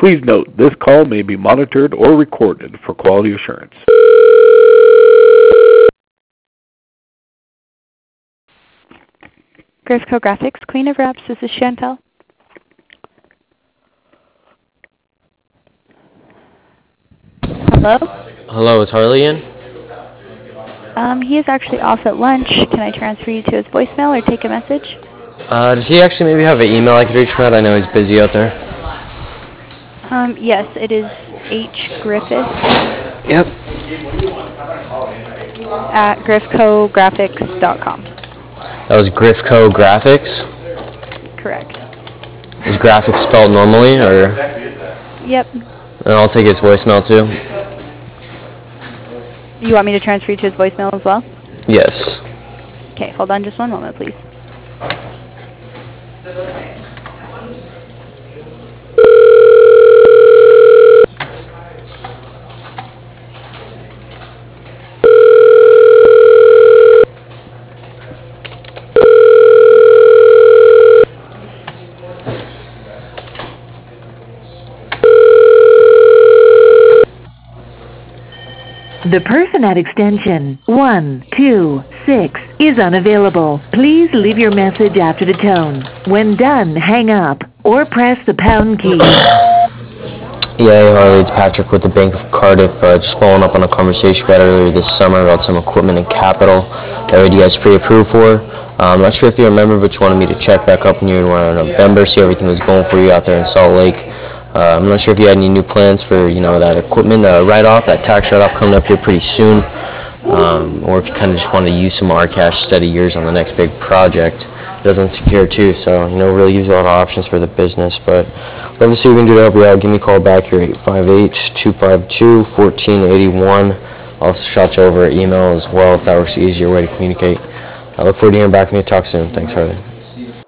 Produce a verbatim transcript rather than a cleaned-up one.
Please note, this call may be monitored or recorded for quality assurance. Griffco Graphics, Queen of Reps, this is Chantel. Hello? Hello, is Harley in? Um, he is actually off at lunch. Can I transfer you to his voicemail or take a message? Uh, does he actually maybe have an email I could reach him at? I know he's busy out there. Um, yes, it is H. Griffith. Yep. At griffco graphics dot com. That was Griffco Graphics? Correct. Is graphics spelled normally, or? Yep. And I'll take his voicemail too. You want me to transfer you to his voicemail as well? Yes. Okay, hold on just one moment, please. The person at extension one two six is unavailable. Please leave your message after the tone. When done, hang up or press the pound key. Yeah, hey Harley, it's Patrick with the Bank of Cardiff. Uh, just following up on a conversation we had earlier this summer about some equipment and capital that I already guys pre-approved for. Uh, I'm not sure if you remember, but you wanted me to check back up in you in November, see how everything was going for you out there in Salt Lake. Uh, I'm not sure if you had any new plans for, you know, that equipment uh, write-off, that tax write-off coming up here pretty soon, um, or if you kind of just wanted to use some R cash steady years on the next big project. It doesn't secure too, so, you know, really gives you a lot of options for the business. But love to see what we can do to help you out. Give me a call back here, eight five eight, two five two, one four eight one. I'll also shot you over an email as well if that works the easier way to communicate. I look forward to hearing back from you. Talk soon. Thanks, Harley.